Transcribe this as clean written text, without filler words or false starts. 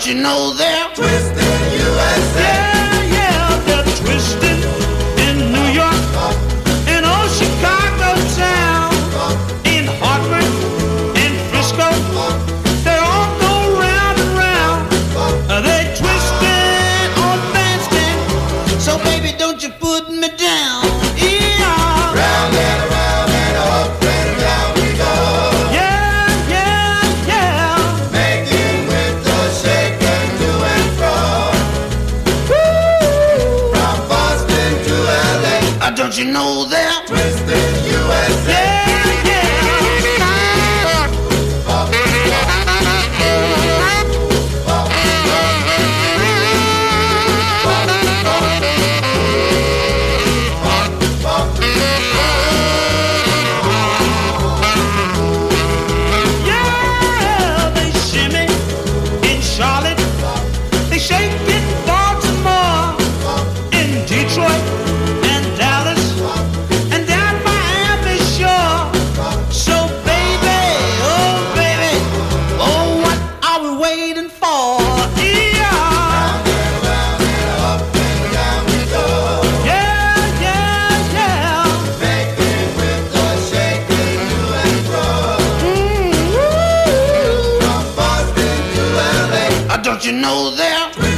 you know they're Twisting USA. Yeah, yeah, they're twisting in New York, in old Chicago town, in Hartford, in Frisco. They all go round and round. They twisting on bandstand. So baby, don't you put me down. Yeah. Round and around and up and down we go. Yeah, yeah, yeah. Making with the shake and to and fro. Woo. From Boston to LA. Don't you know they're Twisting USA. yeah, yeah. Yeah, they shimmy in Charlotte, they shake in Baltimore, in Detroit and Dallas, and down Miami shore. So baby, oh what are we waiting for? Yeah, Up and down we go. yeah, yeah, yeah. Making with the shake and to and fro. Mm-hmm. From Boston to LA. Don't you know they're